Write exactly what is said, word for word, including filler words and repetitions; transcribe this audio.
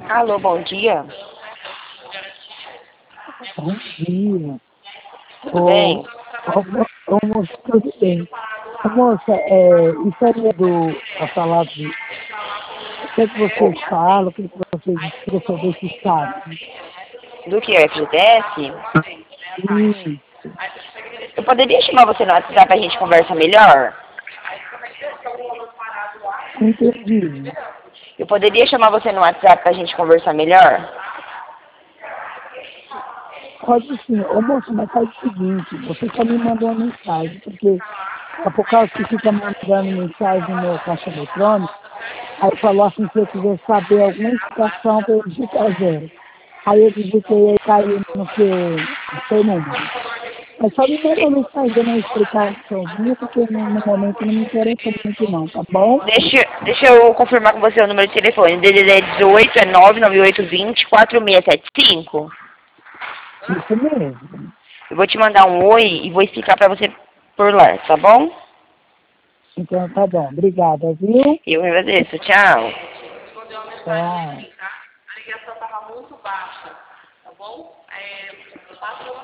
Alô, bom dia. Bom dia. Tudo bem? Ô, ô, ô, moça, tudo bem. Ô, moça, é, isso aí é do, a falar de, o que é que vocês falam, o que é que vocês explicam sobre esse sabe? Do que é F G T S? Isso, Eu poderia chamar você no WhatsApp pra gente conversar melhor? entendi. Eu poderia chamar você no WhatsApp pra gente conversar melhor? Pode sim. Ô, moça, mas faz o seguinte, você só me mandou uma mensagem, porque é por causa que fica mandando mensagem no meu caixa eletrônico, aí falou assim, se eu quiser saber alguma explicação, para eu digitar zero. Aí eu digitei e caiu no seu, no seu número. Mas só me manda uma mensagem dando uma explicaçãozinha, porque no, no momento não me interessa muito não, tá bom? Deixa, deixa eu confirmar com você o número de telefone. D D D dezoito é nove nove oito dois zero quatro seis sete cinco. Isso mesmo. Eu vou te mandar um oi e vou explicar pra você por lá, tá bom? Então tá bom. Obrigada, viu? Eu agradeço. Tchau. Tchau.